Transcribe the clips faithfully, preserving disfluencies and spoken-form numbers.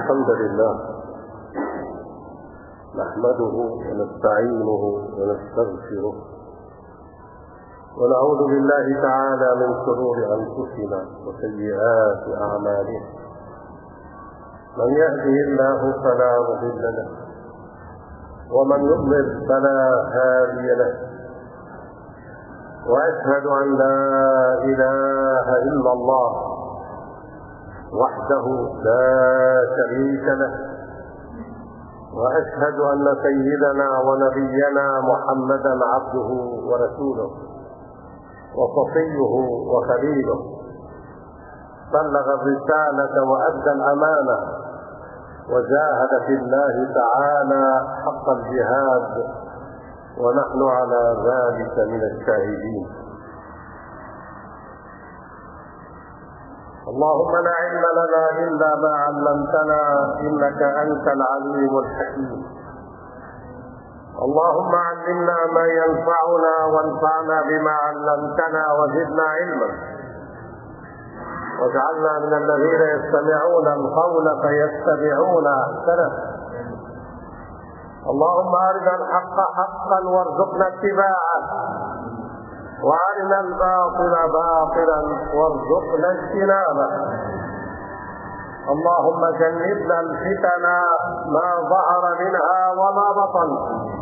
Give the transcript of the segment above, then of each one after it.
الحمد لله نحمده ونستعينه ونستغفره ونعوذ بالله تعالى من شرور أنفسنا وسيئات أعمالنا. من يهده الله فلا مضل له ومن يضلل فلا هادي له، وأشهد أن لا إله إلا الله وحده لا شريك له، وأشهد أن سيدنا ونبينا محمدا عبده ورسوله وصفيه وخليله، بلغ الرسالة وأدى الأمانة وجاهد في الله تعالى حق الجهاد، ونحن على ذلك من الشاهدين. اللهم لا علم لنا إلا ما علمتنا إنك أنت العليم الحكيم. اللهم علمنا ما ينفعنا وانفعنا بما علمتنا وزدنا علما، واجعلنا من الذين يستمعون القول فيتبعون أحسنه. اللهم أرنا الحق حقا وارزقنا اتباعه، وأرنا الباطل باطلا وارزقنا اجتنابه. اللهم جنبنا الفتن ما ظهر منها وما بطن،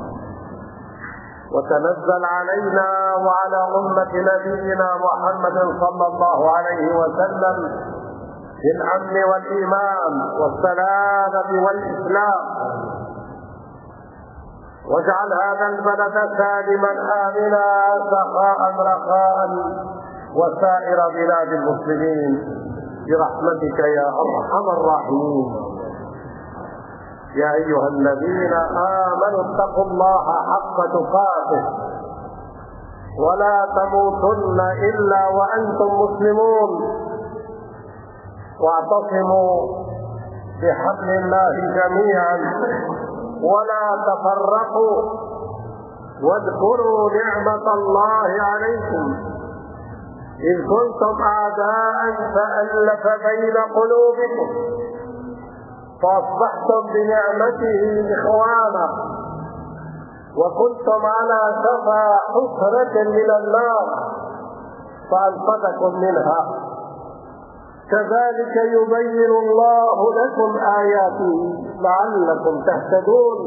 وتنزل علينا وعلى أمة نبينا محمد صلى الله عليه وسلم بالأمن والإيمان والسلامة والإسلام، واجعل هذا البلد سالما آمنا سخاء رخاء وسائر بلاد المسلمين برحمتك يا أرحم الراحمين. يا أيها الذين آمنوا اتقوا الله حق تقاته ولا تموتن إلا وأنتم مسلمون، واعتصموا بحبل الله جميعا ولا تفرقوا، واذكروا نعمة الله عليكم إذ كنتم أعداء فألف بين قلوبكم فأصبحتم بنعمته إخوانا، وكنتم على شفا حفرة من النار فأنقذكم منها. كذلك يبين الله لكم آياته لعلكم تهتدون.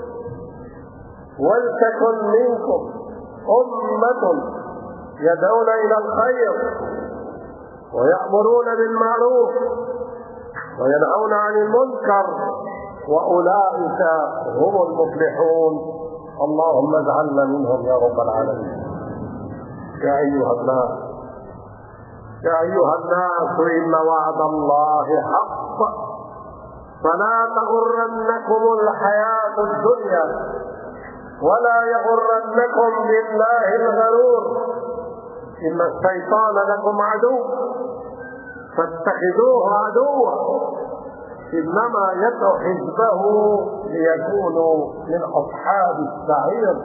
ولتكن منكم أمة يدعون إلى الخير ويأمرون بالمعروف وينهون عن المنكر، وأولئك هم المفلحون. اللهم اجعلنا منهم يا رب العالمين. يا أيها الناس يا أيها الناس إن وعد الله حق فلا تغرنكم الحياة الدنيا ولا يغرنكم بالله الغرور. إن الشيطان لكم عدو فاتخذوه عدوا، إنما يدعو حزبه ليكونوا من أصحاب السعير.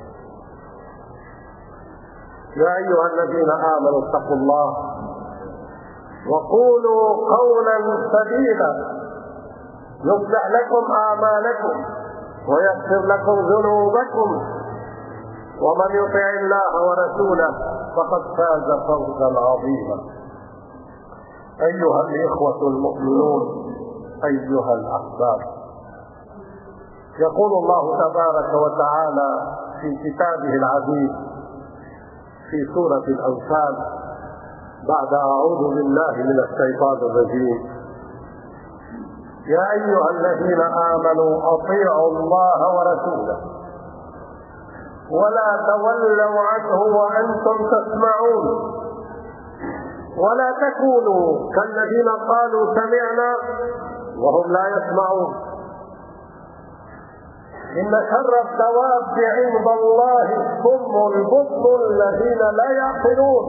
يا أيها الذين آمنوا اتقوا الله وقولوا قولا سديدا يصلح لكم أعمالكم ويغفر لكم ذنوبكم، ومن يطع الله ورسوله فقد فاز فوزا عظيما. أيها الإخوة المؤمنون، أيها الأحباب، يقول الله تبارك وتعالى في كتابه العزيز في سورة الأنفال بعد أعوذ بالله من الشيطان الرجيم: يا أيها الذين آمنوا أطيعوا الله ورسوله ولا تولوا عنه وأنتم تسمعون، ولا تكونوا كالذين قالوا سمعنا وهم لا يسمعون. إن شر الدواب عند الله الصم البكم الذين لا يعقلون،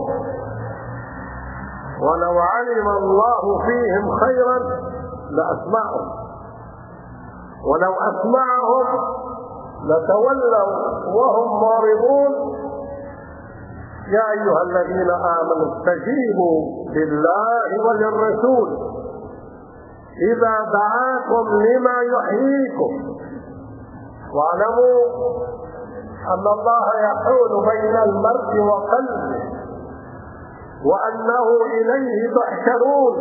ولو علم الله فيهم خيرا لأسمعهم ولو أسمعهم لتولوا وهم معرضون. يا أيها الذين آمنوا استجيبوا لله وللرسول إذا دعاكم لما يحييكم، واعلموا أن الله يحول بين المرء وقلبه وأنه إليه تحشرون.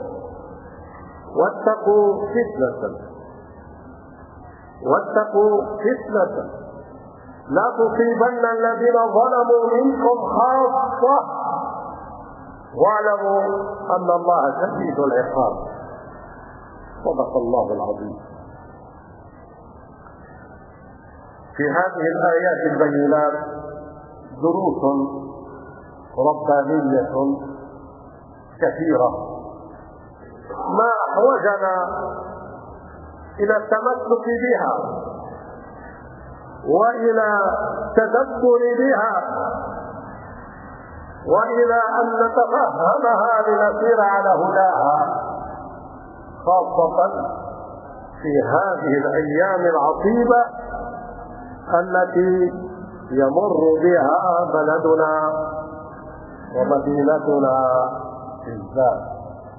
واتقوا فتنة واتقوا فتنة لا تصيبن الذين ظلموا منكم خاصة واعلموا أن الله شديد العقاب. صدق الله العظيم. في هذه الآيات البينات دروس ربانية كثيرة ما أحوجنا إلى التمسك بها وإلى التدبر بها وإلى أن نتفهمها لنسير على هداها، خاصة في هذه الأيام العصيبة التي يمر بها بلدنا ومدينتنا بالذات.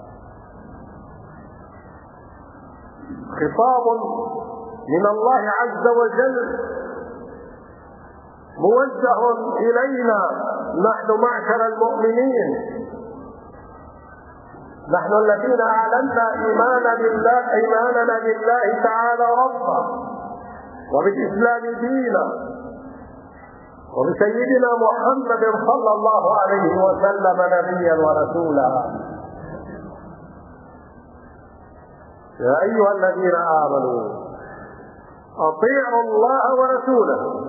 خطاب من الله عز وجل موجه إلينا نحن معشر المؤمنين، نحن الذين أعلنا إيماننا بالله إيماننا بالله تعالى ربا وبالإسلام دينا وبسيدنا محمد صلى الله عليه وسلم نبيا ورسولا. يا أيها الذين آمنوا أطيعوا الله ورسوله.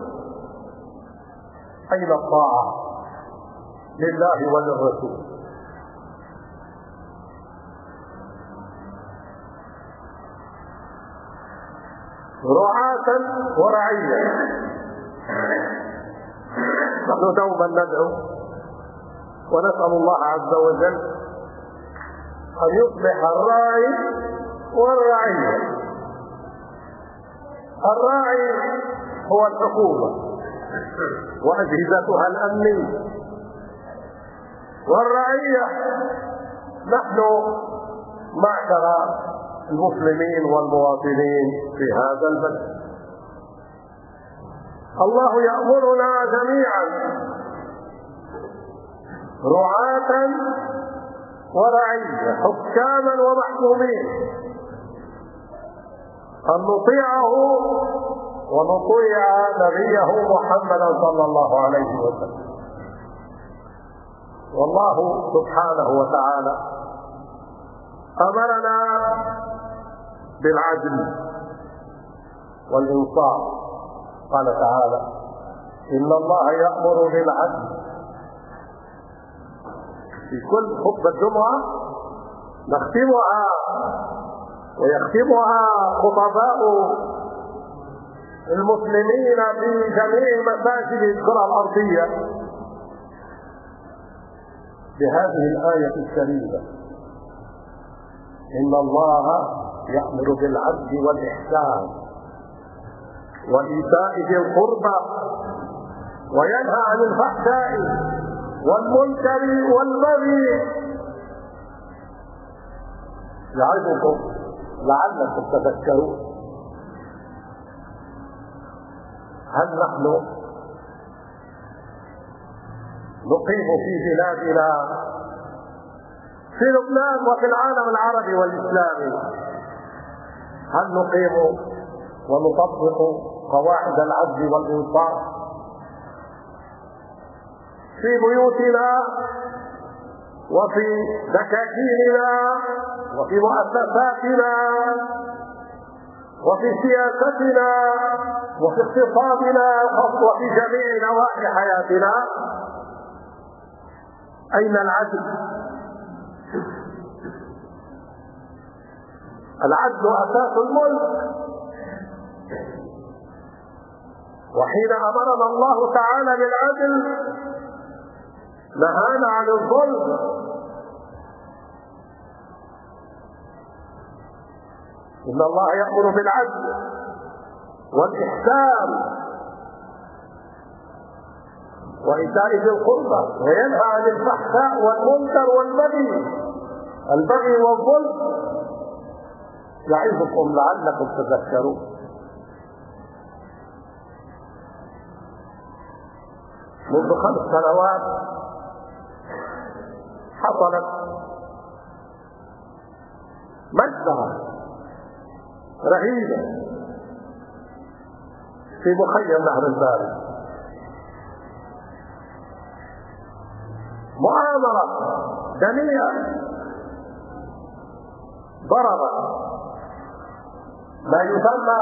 أين الطاعة؟ لله وللرسول. رعاة ورعية. نحن دوما ندعو ونسأل الله عز وجل أن يصلح الراعي والرعية. الراعي هو الحكومة وأجهزتها الأمنية، والرعية نحن معشر المسلمين والمواطنين في هذا البلد. الله يأمرنا جميعا رعاة ورعية، حكاما ومحكومين، أن نطيعه ونطيع نبيه محمدا صلى الله عليه وسلم. والله سبحانه وتعالى أمرنا بالعدل والإنصاف. قال تعالى: إن الله يأمر بالعدل. في كل خطبة جمعة نختمها ويختمها خطباء المسلمين في جميع مساجد الكرة الأرضية بهذه الآية الكريمة: إن الله يأمر بالعدل والإحسان وإيتاء ذي القربى وينهى عن الفحشاء والمنكر والبغي يعظكم لعلكم تذكرون. هل نحن نقيم في بلادنا في لبنان وفي العالم العربي والإسلامي، هل نقيم ونطبق قواعد العدل والإنصاف في بيوتنا وفي دكاكيننا وفي مؤسساتنا وفي سياستنا وفي اقتصادنا وفي جميع نواحي حياتنا؟ أين العدل؟ العدل أساس الملك، وحين أمرنا الله تعالى بالعدل نهانا عن الظلم. إن الله يأمر بالعدل والإحسان وإيتاء ذي القربى وينهى عن الفحشاء والمنكر والبغي، البغي والظلم. يعظكم لعلكم تذكرون. منذ خمس سنوات حصلت مجزرة رهيبة في مخيم نهر البارد، مؤامرة دنيئة ضربت ما يسمى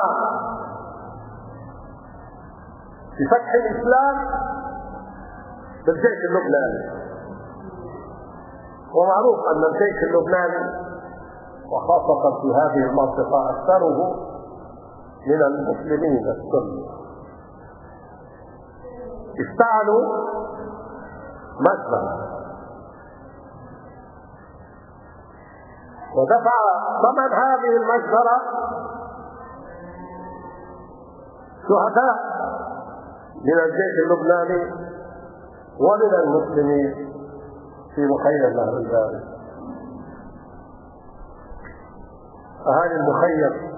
بفتح الإسلام بالجيش اللبناني. ومعروف أن الجيش اللبناني وخاصة في هذه المنطقة أكثره من المسلمين السنة اشتعلوا مجزرة، ودفع ثمن هذه المجزرة شهداء من الجيش اللبناني ومن المسلمين في مخيم نهر البارد. أهالي المخيم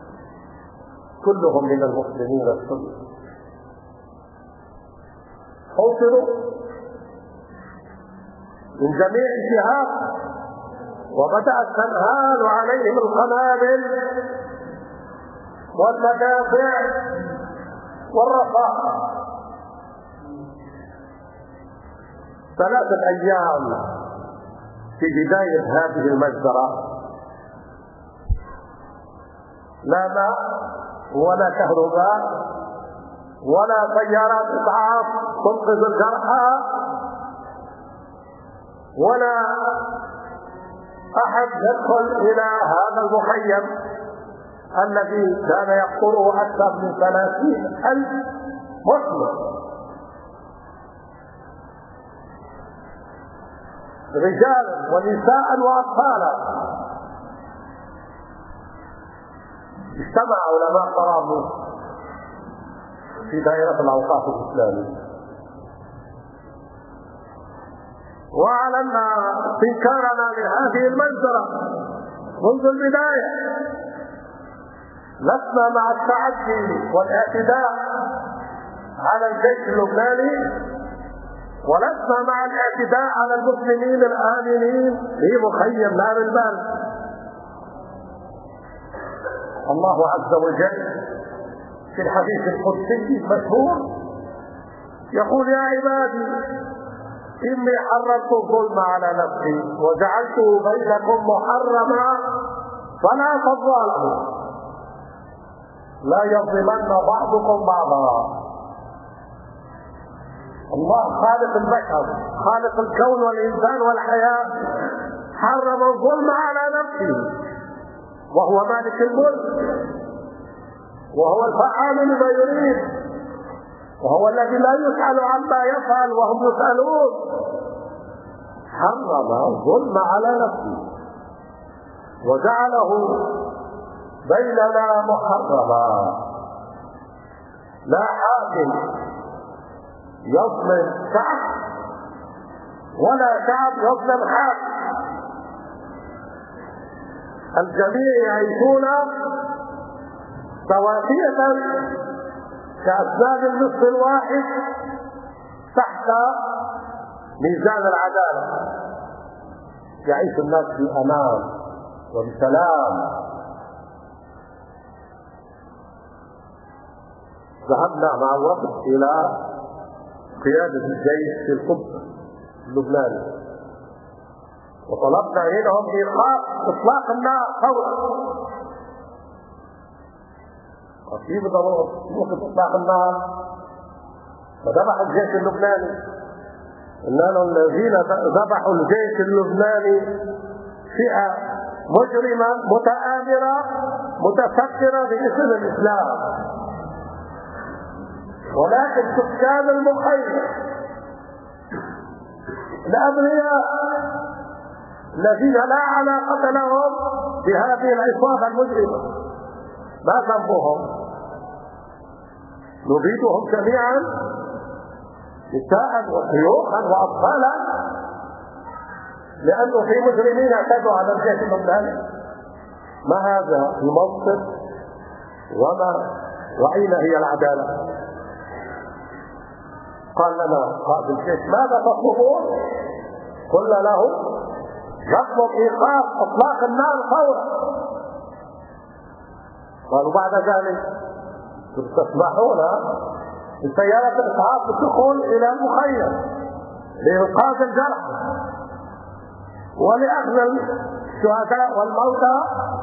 كلهم من المسلمين السنة حوصروا من جميع الجهات، وبدأت تنهال عليهم القنابل والمدافع والرصاص. ثلاثة أيام في بداية هذه المجزرة لا ماء ولا كهرباء ولا سيارات إسعاف تنقذ الجرحى ولا أحد يدخل إلى هذا المخيم الذي كان يقطره أكثر من ثلاثين ألف مسلم، رجالا ونساء وأطفالا. اجتمع علماء طرابلس في دائرة الأوقاف الإسلامية وأعلنا استنكارنا لهذه المنظرة منذ البداية. لسنا مع التعدي والاعتداء على الجيش اللبناني، ولسنا مع الاعتداء على المسلمين الآمنين في مخيم نهر البارد. الله عز وجل في الحديث القدسي المشهور يقول: يا عبادي إني حرمت الظلم على نفسي وجعلته بينكم محرما فلا تظالموا لا يظلمن بعضكم بعضا. الله خالق البشر، خالق الكون والإنسان والحياة، حرم الظلم على نفسه، وهو مالك الملك، وهو الفعال لما يريد، وهو الذي لا يسأل عما يفعل وهم يسألون. حرم الظلم على نفسه وجعله بيننا محرما. لا حاكم يظلم شعب ولا شعب يظلم حاكم، الجميع يعيشون سواسية كأسنان النصف الواحد تحت ميزان العدالة. يعيش الناس في أمان وبسلام. ذهبنا مع الوفد إلى قيادة الجيش في القدس اللبناني وطلبنا منهم إيقاف إطلاق النار فورا. وكيف وقت إطلاق النار؟ فذبح الجيش اللبناني. إننا الذين ذبحوا الجيش اللبناني فئة مجرمة متآمرة متفكرة باسم الإسلام، ولكن سكان المخيم الأبرياء الذين لا علاقة لهم بهذه العصابة المجرمة ما ذنبهم؟ نبيدهم جميعا نساء وشيوخا وأطفالا لأنه في مجرمين اعتدوا على الجيش اللبناني. ما هذا المنطق وما وأين هي العدالة؟ قال لنا قائد الجيش ماذا تطلبون؟ قلنا له نطلب إيقاف إطلاق النار فورا. قالوا بعد ذلك تسمحون بسيارة الإسعاف الدخول إلى المخيم لإنقاذ الجرحى ولأخذ الشهداء والموتى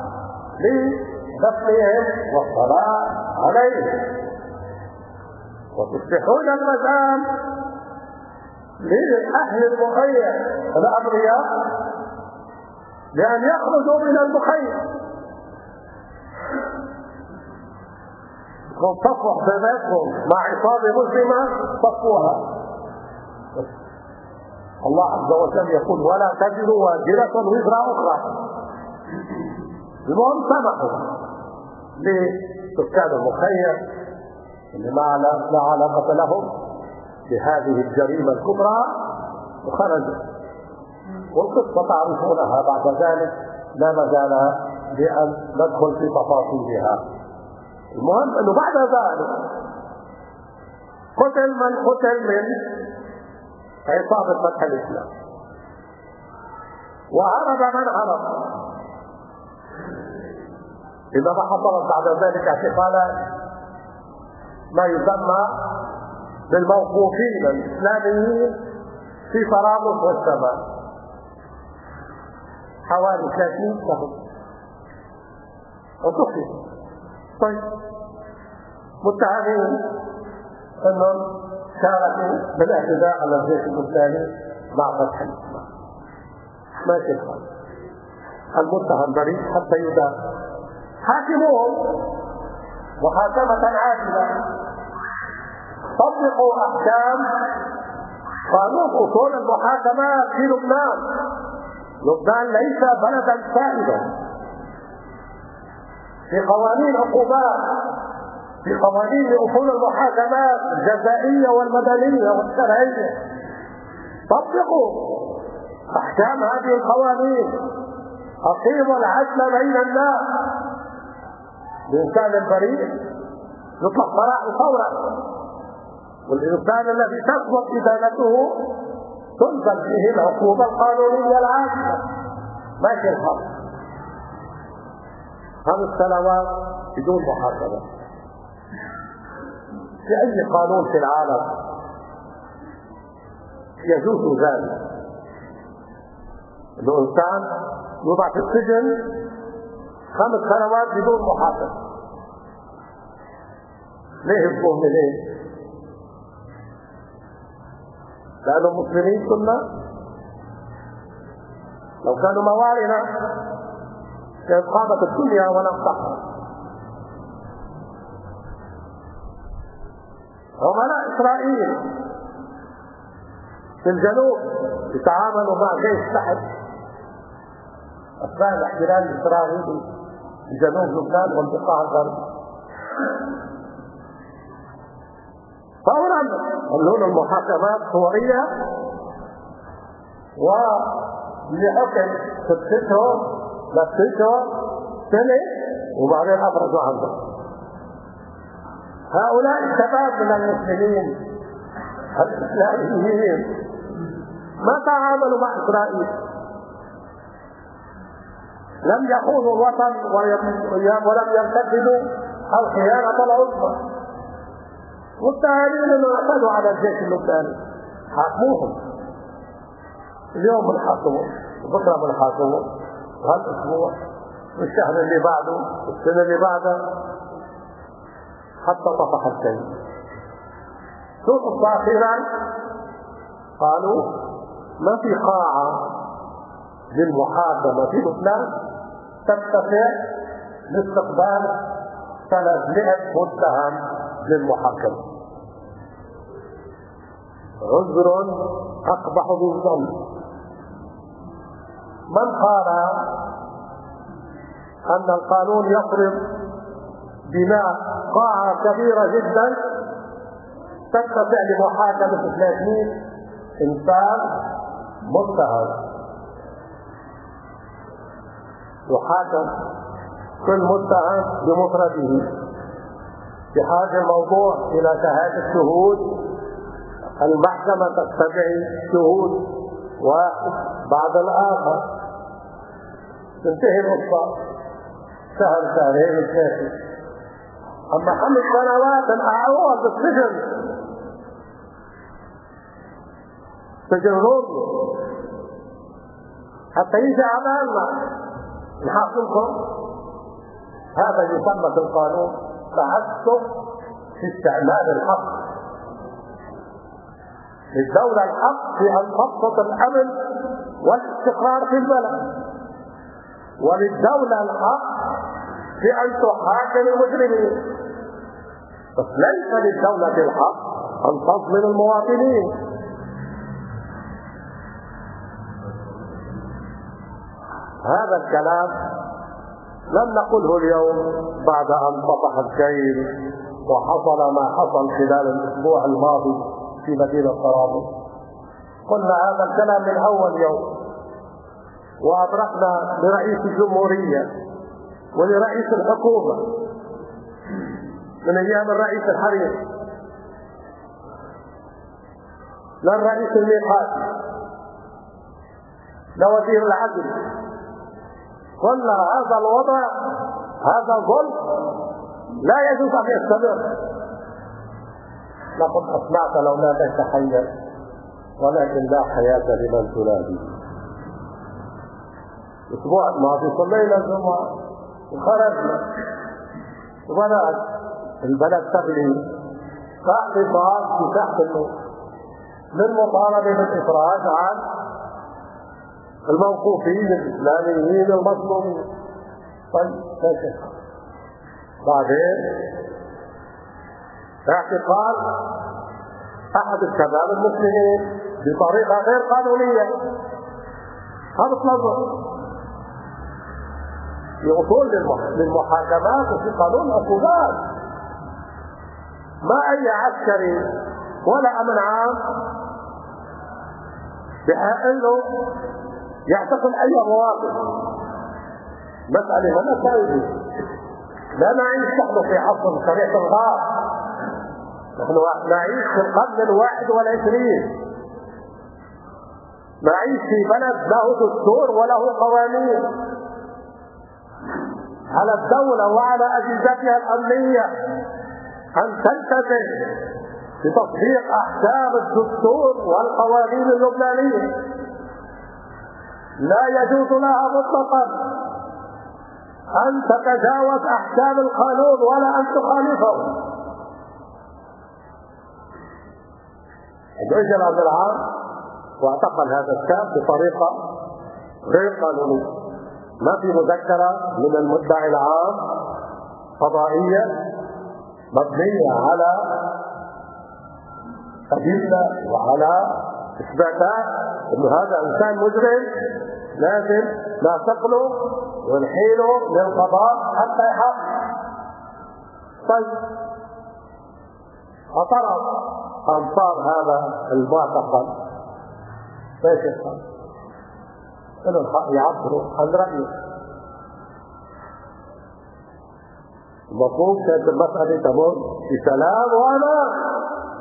لدفنهم والصلاة عليهم، وتفتحون المجال لأهل المخيم الأبرياء لأن يخرجوا من المخيم تصفح بيناتهم مع عصابة مسلمة صفوها. الله عز وجل يقول ولا تزر وازرة وزر أخرى. المهم سمحوا لسكان المخيم اللي لا علاقة لهم بهذه الجريمة الكبرى وخرجوا، والقصة تعرفونها بعد ذلك، لا مجال لأن ندخل في تفاصيلها. المهم أنه بعد ذلك قتل من قتل من عصابة فتح الإسلام، وهرب من هرب. إنما حصلت بعد ذلك اعتقالات ما يسمى بالموقوفين الإسلاميين في طرابلس والشمال، حوالي ثلاثين شهر وتخفي. طيب متهمين انهم شاركوا بالاعتداء على الجيش الاسلامي مع فتح الاسلام، ماشي الحال، المتهم بريء حتى يدان. حاكموهم محاكمة عادلة، طبقوا احكام قانون اصول المحاكمات في لبنان. لبنان ليس بلدا سائدا، في قوانين عقوبات، في قوانين لأصول المحاكمات الجزائية والمدنية والشرعية. طبقوا أحكام هذه القوانين، أقيموا العدل بين الناس. الإنسان البريء يطلق براءه فورا، والإنسان الذي تثبت إدانته تنزل فيه العقوبة القانونية العادلة. ماشي الحق. خمس سنوات بدون محاكمة. في أي قانون في العالم يجوز ذلك؟ الإنسان يوضع في السجن خمس سنوات بدون محاكمة. ليه الظلم؟ ليه؟ لأنهم مسلمين كنا؟ لو كانوا موالنا كانت قامت الدنيا ولم تقم. عملاء إسرائيل في الجنوب يتعاملوا مع جيش تحت أثناء الاحتلال الإسرائيلي في جنوب لبنان والبقاع الغربي. فورا عملوا المحاكمات فورية، ولحكم ستتهم لفتهم سنة وبعدين أخرجوا عنهم. هؤلاء الشباب من المسلمين الإسلاميين ما تعاملوا مع إسرائيل، لم يخونوا الوطن ولم يرتكبوا الخيانة العظمى. متهمين انه اعتدوا على الجيش اللبناني، حاكموهم. اليوم بنحاكمهم وبكره بنحاكمهم، وهالاسبوع والشهر اللي بعده والسنه اللي بعدها، حتى طفح الشيء. شو قصة أخيرا؟ قالوا ما في قاعة للمحاكمة في لبنان تتسع لاستقبال ثلاثمائة متهم للمحاكمة. عذر أقبح من ظن. من قال أن القانون يفرض بناء قاعة كبيرة جدا تتسع لمحاكمة ثلاثمائة إنسان متهم، يحاكم كل متهم بمفرده. بحاجة الموضوع إلى شهادة شهود، المحكمة تستدعي شهود واحد بعد الآخر، تنتهي القصة شهر شهرين ثلاثة. أما خمس سنوات الأعوام بالسجن، سجن روضي حتى يجي عمالنا نحاكمكم. هذا يسمى في القانون تعسف في استعمال الحق. للدولة الحق في أن تضبط الأمن والاستقرار في البلد، وللدولة الحق في أن تحاكم المجرمين، بس ليس للدولة الحق أن تظلم المواطنين. هذا الكلام لم نقله اليوم بعد أن طفح الكيل وحصل ما حصل خلال الأسبوع الماضي في مدينة طرابلس. قلنا هذا الكلام من أول يوم، وأدركنا لرئيس الجمهورية ولرئيس الحكومة من أيام الرئيس الحريري للرئيس الميقاتي لوزير العدل، قلنا هذا الوضع هذا ظلم لا يجوز أن يستمر. لقد أسمعت لو لا تتحير، ولكن لا حياة لمن تنادي. الأسبوع الماضي صلينا الجمعة وخرجنا وبدأت البلد تغلي تحت اطار في تحت النور للمطالبة بالإفراج عن الموقوفين الإسلاميين المظلومين. طيب ماشي. بعدين اعتقال أحد الشباب المسلمين بطريقة غير قانونية، هذا نظر في أصول للمحاكمات وفي قانون عقوبات. ما أي عسكري ولا أمن عام بحق له يعتقل أي مواطن. مسألة ما نساوي، لا نعيش نحن في عصر شريعة الغار، نحن نعيش في القرن الواحد والعشرين، نعيش في بلد له دستور وله قوانين. على الدولة وعلى أجهزتها الأمنية أن تلتزم بتطبيق أحكام الدستور والقوانين اللبنانية، لا يجوز لها مطلقا أن تتجاوز أحكام القانون ولا أن تخالفه. الجيش الأمن العام واعتقل هذا الشاب بطريقة غير قانونية، ما في مذكرة من المدعي العام قضائية مبنية على أدلة وعلى إثباتات أن هذا إنسان مجرم لازم نعتقله ونحيله للقضاء حتى يحقق. طيب اعترض أنصار هذا المعتقل ايش يفعل؟ إنه الحق يعبروا عن رأيه. المفروض كانت المسألة تمر بسلام وأمان.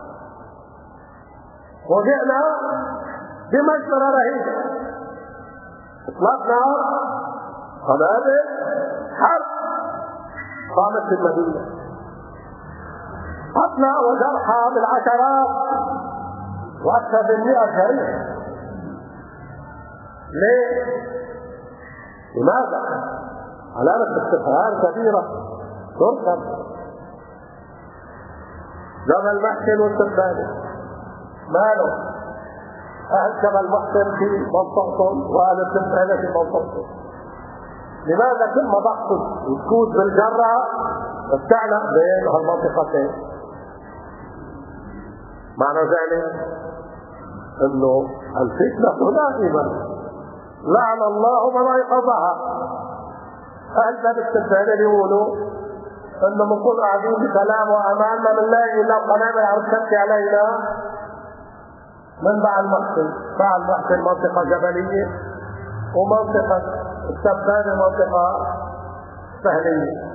وجئنا بمجزرة رهيبة، إطلاق نار، قنابل، حرب قامت في المدينة، قتلى وجرحى بالعشرات وأكثر من مئة شهيد. ليه؟ لماذا؟ علامة استفهام كبيرة تركب. جبل محسن والسباني ماله؟ أهل جبل محسن في منطقتهم وأهل السباني في منطقتهم. لماذا كل ما بحث الكود بالجرة بتعلق بين هالمنطقتين؟ معنى ذلك انه الفتنة دائما لعن الله من ايقظها. اهل باب السبانة يقولوا انه بنكون قاعدين بسلام وامان ما بنلاقي الا قنابل عم تشتي علينا من بعد المحسن. بعد المحسن منطقة جبلية، ومنطقة السبانة منطقة السهلية.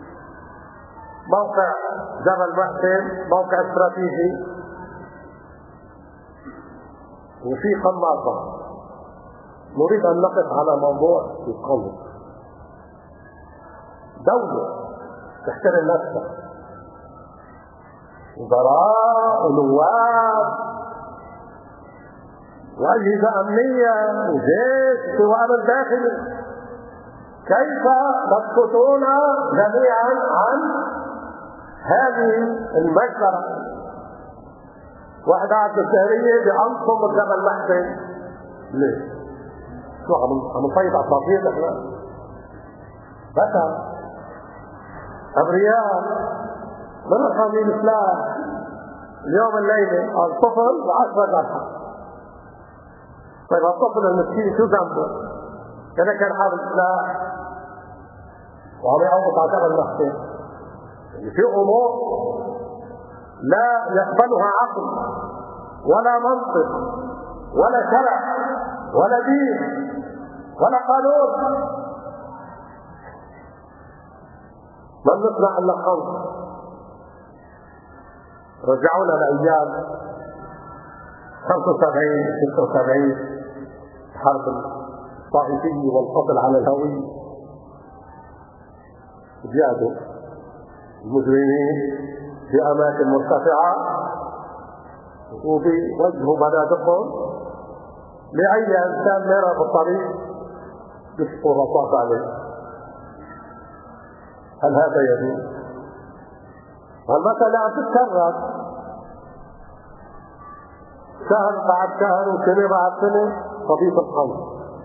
موقع جبل محسن موقع استراتيجي وفي قناطة. نريد أن نقف على موضوع القوم. دولة تحترم نفسها، وزراء ونواب وأجهزة أمنية وجيش وأمن داخلي، كيف تسكتون جميعا عن هذه المجزرة؟ واحد قاعد بالسهرية بأنصم الجبل محسن. ليه؟ شو عم نصيد عصافير احنا؟ بشر أبرياء من حاملين سلاح. اليوم الليلة الطفل بعشرة جرحى. طيب الطفل المسكين شو ذنبه؟ كذا كان حامل سلاح وعم يعوض على جبل محسن. في أمور لا يقبلها عقل ولا منطق ولا شرع ولا دين ولا قانون. من نسمع إلا خمس. رجعونا لأيام خمسة وسبعين ستة وسبعين، حرب الطائفية والقتل على الهوية. جادوا المجرمين في أماكن مرتفعة وبوجهوا بنادقهم لأي إنسان مر بالطريق يسقط الرصاص عليه. هل هذا يجوز؟ والمسألة عم تتكرر شهر بعد شهر وسنة بعد سنة. قضية الخمر.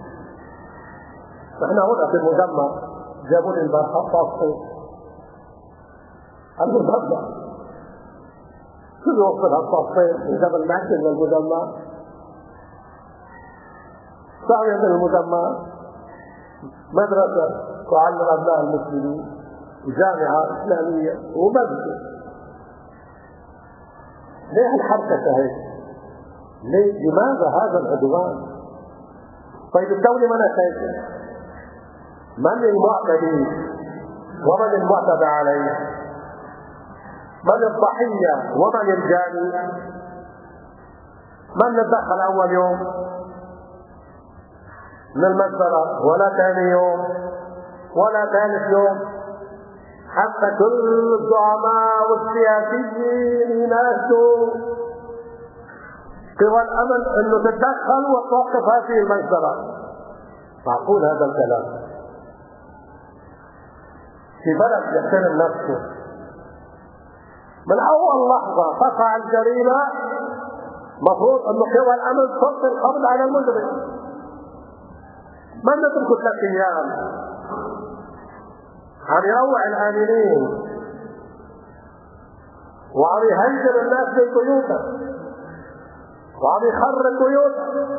نحن هنا في المجمع جابوا لي البارحة فاصل المجمع شو يوصل هالفاصلين من جبل محسن للمجمع؟ ساوية من المجمع مدرسة تعلم أبناء المسلمين وجامعة إسلامية ومسجد. ليه الحركة هيك؟ ليه؟ لماذا هذا العدوان؟ طيب الدولة ما نتائجها؟ من المعتدي ومن المعتدى عليه؟ من الضحية ومن الجاني؟ من ندخل أول يوم من المجزرة ولا ثاني يوم ولا ثالث يوم؟ حتى كل الزعماء والسياسيين يناشدوا قوى الأمن أنه تتدخل وتوقف هذه المجزرة. معقول هذا الكلام؟ في بلد يحترم نفسه من أول لحظة تقع الجريمة مفروض أن قوى الأمن تلقي القبض على المجرم. من نترك ثلاث أيام عم يروع الآمنين وعم يهجر الناس في بيوتهم وعم يخرب بيوتهم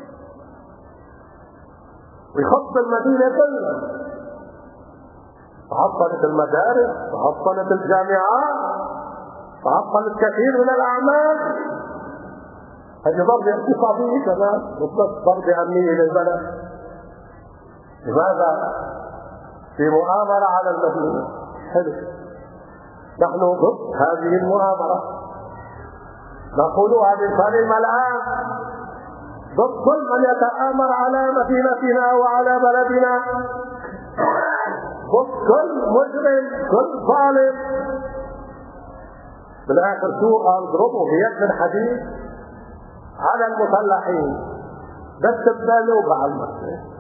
ويخط المدينة كلها. تعطلت المدارس، تعطلت الجامعات، تعطلت كثير من الأعمال. هذه ضربة اقتصادية كمان وبس ضربة أمنية للبلد. لماذا؟ في مؤامرة على المدينة. حلو، نحن ضد هذه المؤامرة، نقولها بالكلمة الآن ضد كل من يتآمر على مدينتنا وعلى بلدنا، ضد كل مجرم كل ظالم. بالآخر شو قال؟ اضربوا بيد الحديد على المسلحين بس تبالوا على المسلمين.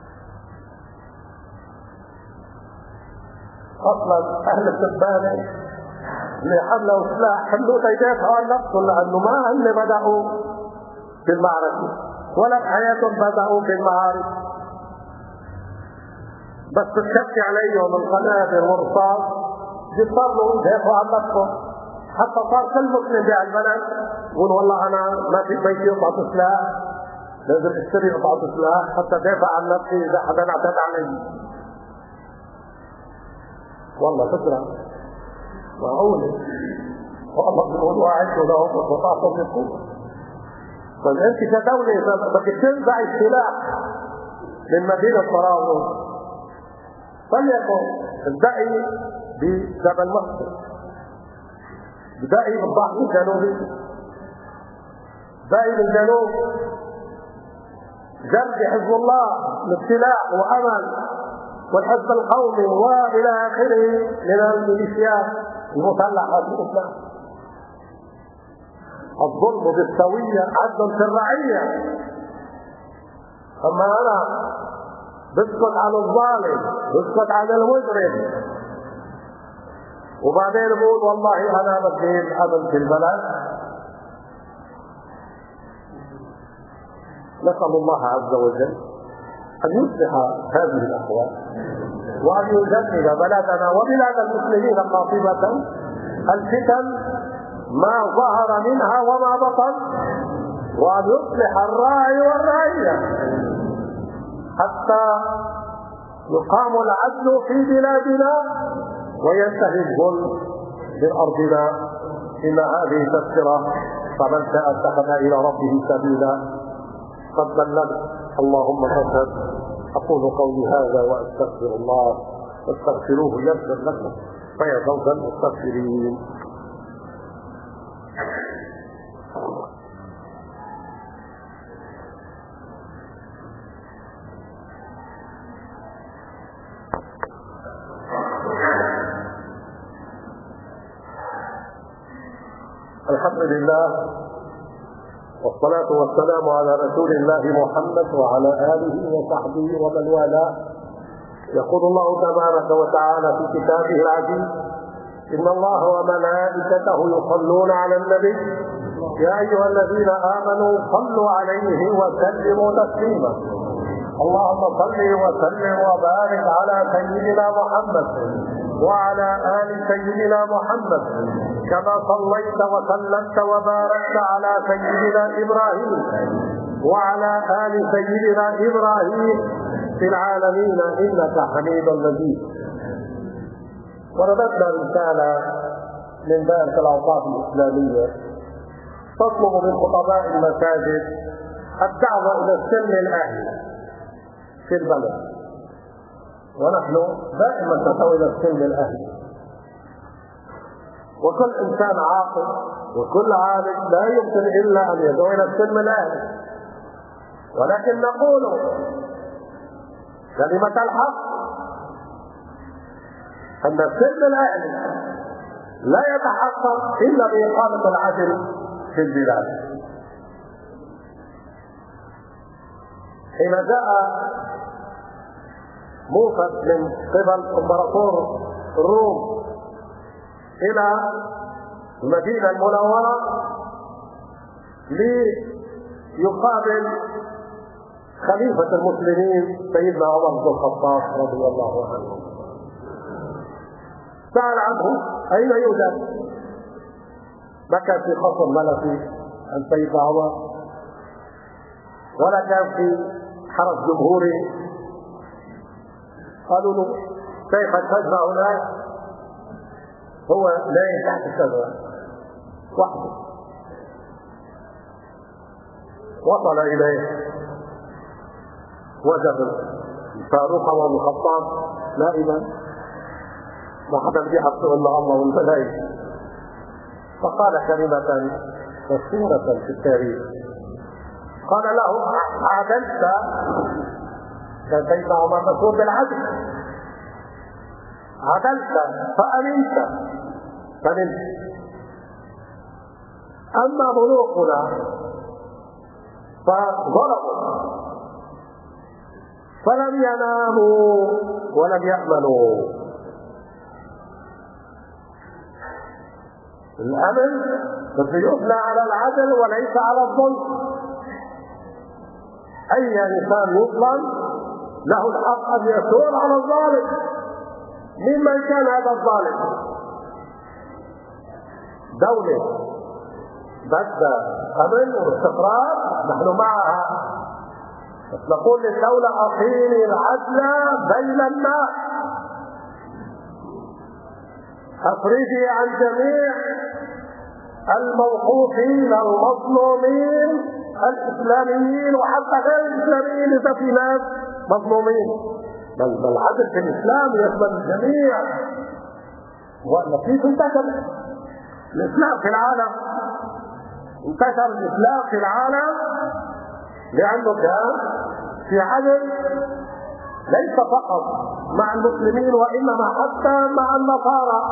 اصلا اهل السبانه اللي حملوا سلاح حملوا يدافعوا عن نفسهم لانه ما هم بداوا في المعركه ولا بحياتهم بداوا في المعارك، بس تشكي عليهم القنابل والرصاص يضطروا يدافعوا عن نفسهم. حتى صار كل مسلم بهالبلد يقول والله انا ما في بيتي قطعه سلاح، لازم اشتري قطعه سلاح حتى دافع عن نفسي اذا حدا اعتدى علي. والله فكرة معقولة. والله بيقول واحد ولهم وطاقم القوة. طيب انت كدولة بدك تنزع السلاح من مدينة طرابلس فليكن ابدأي بجبل مصر، ابدأي بالضحك الجنوبي، ابدأي بالجنوب، جرد حزب الله لابتلاء وأمل والحزب القومي وإلى آخره من الميليشيات المسلحة في الإسلام. الظلم بالسوية عدل في الرعية. أما أنا بسكت على الظالم، بسكت على المجرم، وبعدين بقول والله أنا بدي الأمن في البلد. نسأل الله عز وجل أن يصلح هذه الأحوال وأن يجنب بلدنا وبلاد المسلمين قاطبة الفتن ما ظهر منها وما بطن، وأن يصلح الراعي والرعية حتى يقام العدل في بلادنا وينتهي الظلم في أرضنا. إن هذه تذكرة فمن شاء اتخذ إلى ربه سبيلا. قد بلغت اللهم فاشهد. أقول قولي هذا وأستغفر الله واستغفروه يغفر لكم فيا فوز المستغفرين. الحمد لله والصلاة والسلام على رسول الله محمد وعلى آله وصحبه ومن والاه. يقول الله تبارك وتعالى في كتابه العزيز: إن الله وملائكته يصلون على النبي يا أيها الذين آمنوا صلوا عليه وسلموا تسليما. اللهم صل وسلم وبارك على سيدنا محمد وعلى آل سيدنا محمد كما صليت وسلمت وباركت على سيدنا إبراهيم وعلى آل سيدنا إبراهيم في العالمين إنك حميد مجيد. ورددنا رسالة من دائرة الأوقاف الإسلامية تطلب من خطباء المساجد الدعوة إلى السلم الأهلي في البلد، ونحن دائما ندعو إلى السلم الأهلي. وكل إنسان عاقل وكل عالم لا يمكن إلا أن يدعو إلى السلم الأهلي، ولكن نقول كلمة الحق أن السلم الأهلي لا يتحقق إلا بإقامة العدل في البلاد. حين جاء موسى من قبل امبراطور الروم إلى المدينة المنورة ليقابل خليفة المسلمين سيدنا عمر بن الخطاب رضي الله عنه، سأل عنه أين يوجد؟ ما كان في قصر ملكي عن سيدنا عمر ولا كان في حرس جمهوري. قالوا له كيف تجمع هناك؟ هو نايم تحت الشجرة وحده. وصل إليه وجد الفاروق عمر بن الخطاب نائما، ما حدا بيحطه الا الله والملائكة، فقال كلمة مشهورة في التاريخ. قال له: عدلت. كان سيدنا عمر مشهور بالعدل. عدلت فأمنت فنمت. أما ملوكنا فضربوا فلم يناموا ولم يأمنوا. الأمن بده يبنى على العدل وليس على الظلم. أي إنسان يظلم له الحق أن يثور على الظالم ممن كان هذا الظالم. دولة بدها أمن واستقرار نحن معها، بس نقول للدولة: أقيمي العدل بين الناس، أفرجي عن جميع الموقوفين المظلومين الإسلاميين وحتى غير الإسلاميين إذا في ناس مظلومين، بل بل العدل في الإسلام يشمل الجميع. وإلا كيف انتشر الإسلام في العالم؟ انتشر الإسلام في العالم لأنه كان في عدل ليس فقط مع المسلمين وإنما حتى مع النصارى.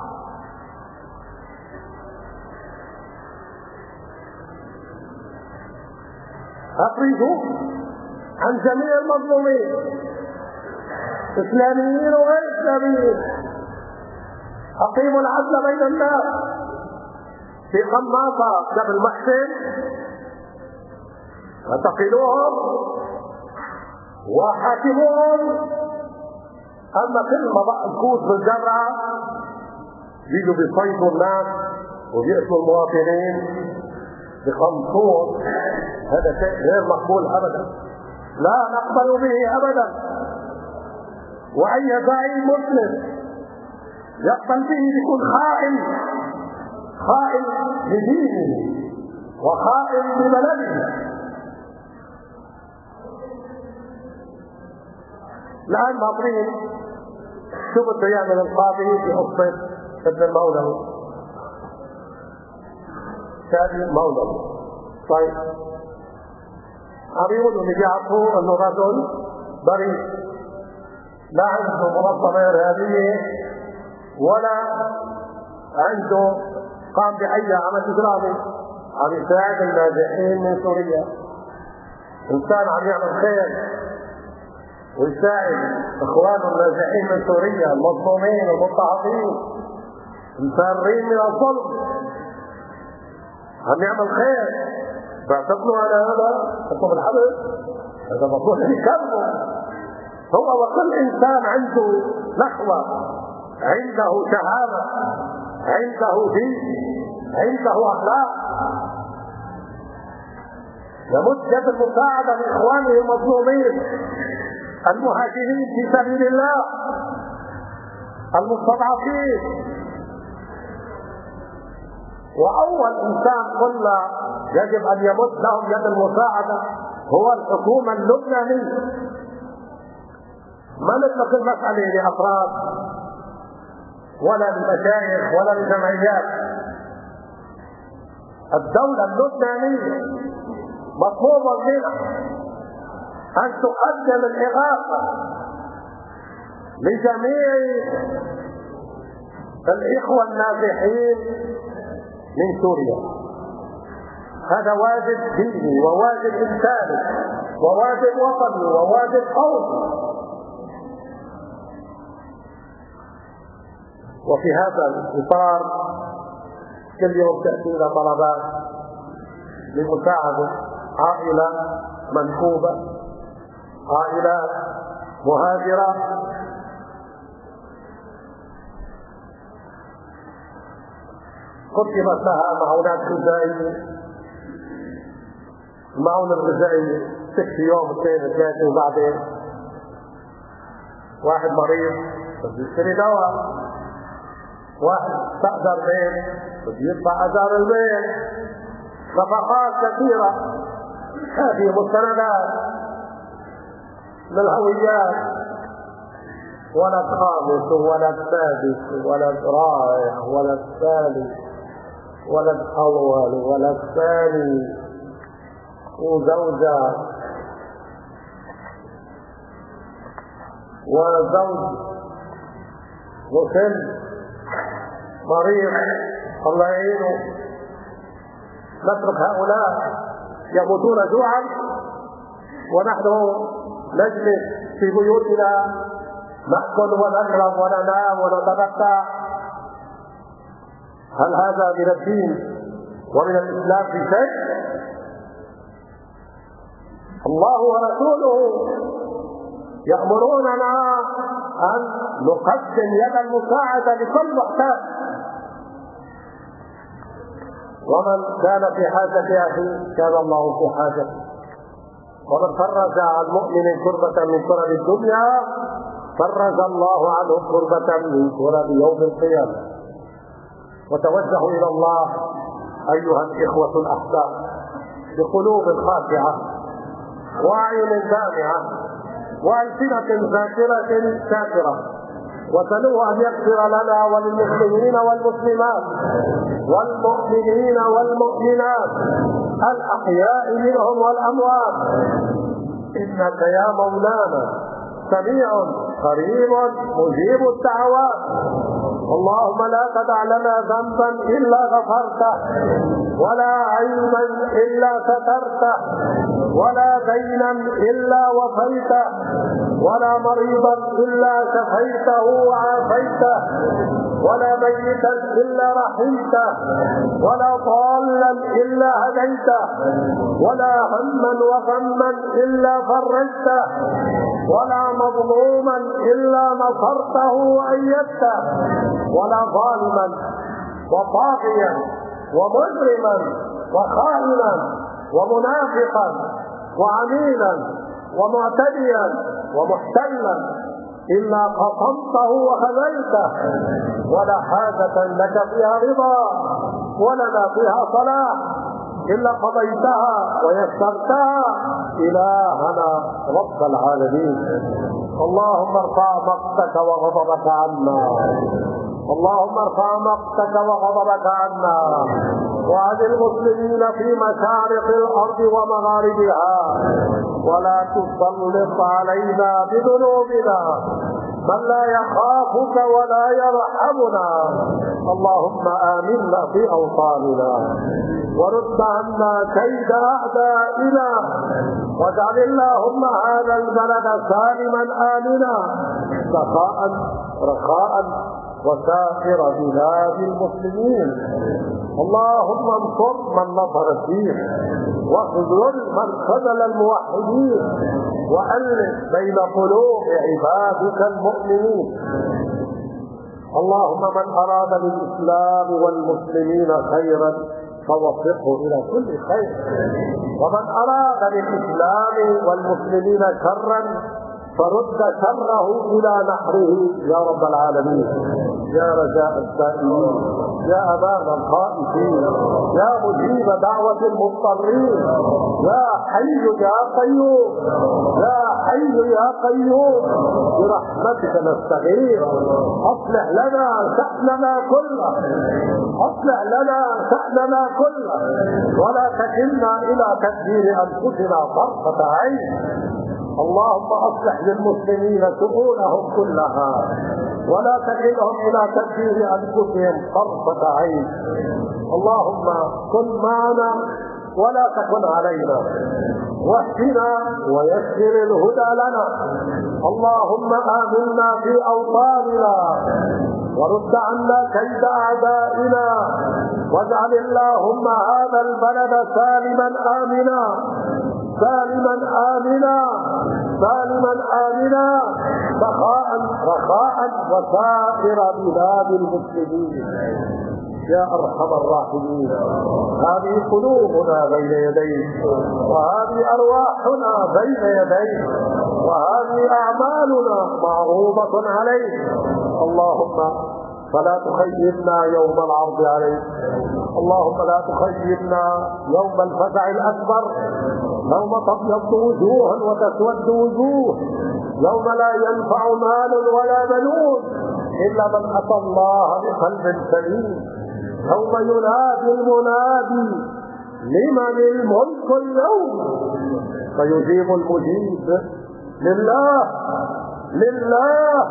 أفرجوا عن جميع المظلومين إسلاميين وغير إسلاميين، أقيموا العدل بين الناس. في قناطة قبل محسن اعتقلوهم وحاكموهم، أما كل ما بقى الكوت بالجرعة بيجوا بيصيدوا الناس وبيقتلوا المواطنين بخمسون. هذا شيء غير مقبول أبدا، لا نقبل به أبدا. وأي زعيم مسلم يقبل به يكون خائن، خائن لدينه وخائن لبلده. الآن ناظرين شو بده يعمل القاضي في قصة ابن المولوي شادي المولوي. طيب عم يقولوا اللي بيعرفوا انه رجل بريء، لا عنده منظمة إرهابية ولا عنده قام بأي عمل إجرامي، عم يساعد النازحين من سوريا. إنسان عم يعمل خير ويساعد إخوانه النازحين من سوريا المظلومين المضطهدين الفارين من الظلم، عم يعمل خير. بعتقلوا على هذا حطوا بالحبس، هذا مفروض يكرمه. هو وكل إنسان عنده نخوة، عنده شهامة، عنده دين، عنده أخلاق، يمد يد المساعدة لإخوانه المظلومين المهاجرين في سبيل الله المستضعفين. وأول إنسان قلنا يجب أن يمد لهم يد المساعدة هو الحكومة اللبنانية. ما نترك المسألة لأفراد ولا لمشايخ ولا لجمعيات. الدولة اللبنانية مطلوب منها أن تقدم الإغاثة لجميع الإخوة النازحين من سوريا. هذا واجب ديني وواجب إنساني وواجب وطني وواجب قومي. وفي هذا الإطار كل يوم تأتينا طلبات لمساعدة عائلة منكوبة، عائلات مهاجرة قدمت لها معونات غذائية. المعونة الغذائية تكفي يوم اثنين ثلاثة، وبعدين واحد مريض بده يشتري دواء، واحد استأجر بيت بده يدفع أجار البيت، نفقات كثيرة. هذه مستندات للهويات، ولد خامس ولد سادس ولد رائع ولد ثالث ولد أول ولد ثاني وزوجة وزوج وكل مريض الله يعينه. نترك هؤلاء يموتون جوعا ونحن نجلس في بيوتنا نأكل ونشرب وننام ونتمتع؟ هل هذا من الدين ومن الإسلام في شيء؟ الله ورسوله يأمروننا أن نقدم يد المساعدة لكل محتاج، ومن كان في حاجة أخيه كان الله في حاجة. ومن فرج عن مؤمن كربة من كرب الدنيا فرج الله عنه كربة من كرب يوم القيامة. وتوجهوا إلى الله أيها الإخوة الأحباب بقلوب خاشعة وأعين دامعة وألسنة ذاكرة شاكرة، وسلوه أن يغفر لنا وللمسلمين والمسلمات والمؤمنين والمؤمنات الأحياء منهم والأموات، إنك يا مولانا سميع قريب مجيب الدعوات. اللهم لا تدع لنا ذنبا إلا غفرته، ولا عيبا إلا سترته، ولا دينا إلا وفيته، ولا مريضا إلا شفيته وعافيته، ولا ميتا إلا رحمته، ولا ضالا إلا هديته، ولا هما وغما إلا فرجته، ولا مظلوما إلا نصرته وأيدته، ولا ظالما وطاغيا ومجرما وخائنا ومنافقا وعميلا ومعتديا ومحتلا إلا قصمته وخذلته، ولا حاجة لك فيها رضا ولنا فيها صلاح إلا قضيتها ويسرتها إلهنا رب العالمين. اللهم ارفع مقتك وغضبك عنا، اللهم ارفع مقتك وغضبك عنا وعن المسلمين في مشارق الأرض ومغاربها، ولا تسلط علينا بذنوبنا من لا يخافك ولا يرحمنا. اللهم آمنا في أوطاننا ورد عنا كيد أعدائنا، واجعل اللهم هذا البلد سالما آمنا سخاء رخاء وسائر بلاد المسلمين. اللهم انصر من نصر الدين، واخذل من خذل الموحدين، وألف بين قلوب عبادك المؤمنين. اللهم من أراد للإسلام والمسلمين خيرا فوفقه إلى كل خير، ومن أراد للإسلام والمسلمين شرا فرد شره إلى نحره يا رب العالمين. يا رجاء السائلين، يا أمان الخائفين، يا مجيب دعوة المضطرين، يا حي يا قيوم، يا حي يا قيوم، برحمتك نستغيث. أصلح لنا شأننا كله، أصلح لنا شأننا كله، ولا تكلنا إلى تدبير أنفسنا طرفة عين. اللهم أصلح للمسلمين شؤونهم كلها، ولا تكلهم إلى تدبير أنفسهم طرفة عين. اللهم كن معنا ولا تكن علينا، واهدنا ويسر الهدى لنا. اللهم آمنا في أوطاننا ورد عنا كيد أعدائنا، واجعل اللهم هذا البلد سالما آمنا سالما آمنا سالما آمنا سخاء رخاء وسائر بلاد المسلمين. يا أرحم الراحمين، هذه قلوبنا بين يديك، وهذه أرواحنا بين يديك، وهذه أعمالنا معروضة عليك. اللهم فلا تخيبنا يوم العرض عليك، اللهم لا تخيبنا يوم الفزع الأكبر، يوم تبيض وجوه وتسود وجوه، يوم لا ينفع مال ولا بنون إلا من أتى الله بقلب سليم، يوم ينادي المنادي لمن الملك اليوم، فيجيب المجيب لله لله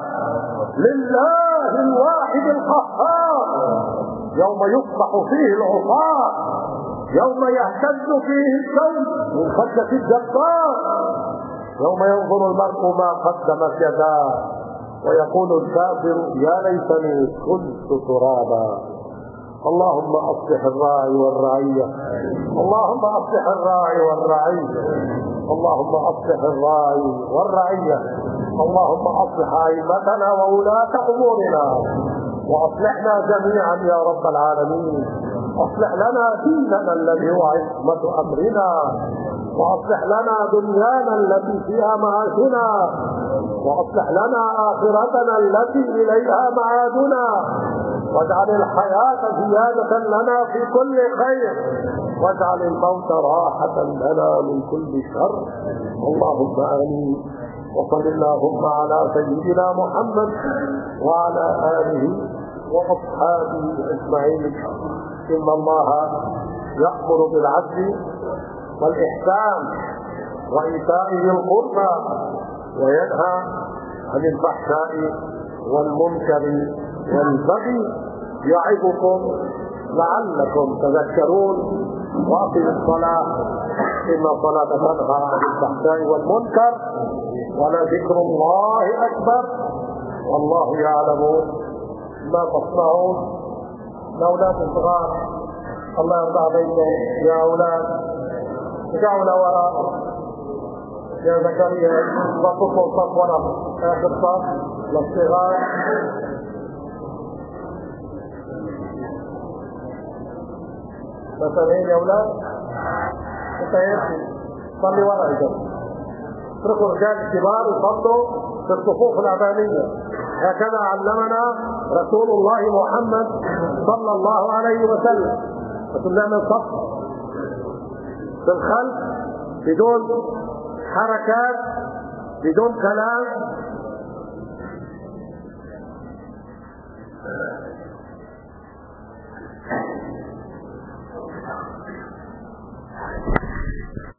لله الواحد القهار. يوم يفضح فيه العصاة، يوم يهتز فيه الكون من خشية الجبار، يوم ينظر المرء ما قدمت يداه ويقول الكافر يا ليتني كنت ترابا. اللهم أصلح الراعي والرعية، اللهم أصلح الراعي والرعية، اللهم أصلح الراعي والرعية، اللهم أصلح أئمتنا وولاة أمورنا، وأصلحنا جميعا يا رب العالمين. أصلح لنا ديننا الذي هو عصمة أمرنا، وأصلح لنا دنيانا التي فيها معاشنا، وأصلح لنا آخرتنا التي إليها معادنا، واجعل الحياة زيادة لنا في كل خير، واجعل الموت راحة لنا من كل شر. اللهم آمين. وصل اللهم على سيدنا محمد وعلى آله وأصحابه أجمعين. إن الله يأمر بالعدل والإحسان وإيتاء ذي القربى وينهى عن الفحشاء والمنكر والبغي يعظكم لعلكم تذكرون. وأقم الصلاة إن الصلاة تنهى عن الفحشاء والمنكر ولذكر الله أكبر والله يعلم ما تصنعون. الأولاد الصغار الله يرضى عليكم يا أولاد ارجعوا لوراء يا زكريا وقفوا الصف وراء آخر صف للصغار. مثلين يا أولاد انت يمشي صلي وراء إجابة اتركوا الرجال الكبار يصلوا في الصفوف الأمامية. هكذا علمنا رسول الله محمد صلى الله عليه وسلم. فكنا من صف في الخلف بدون حركات بدون كلام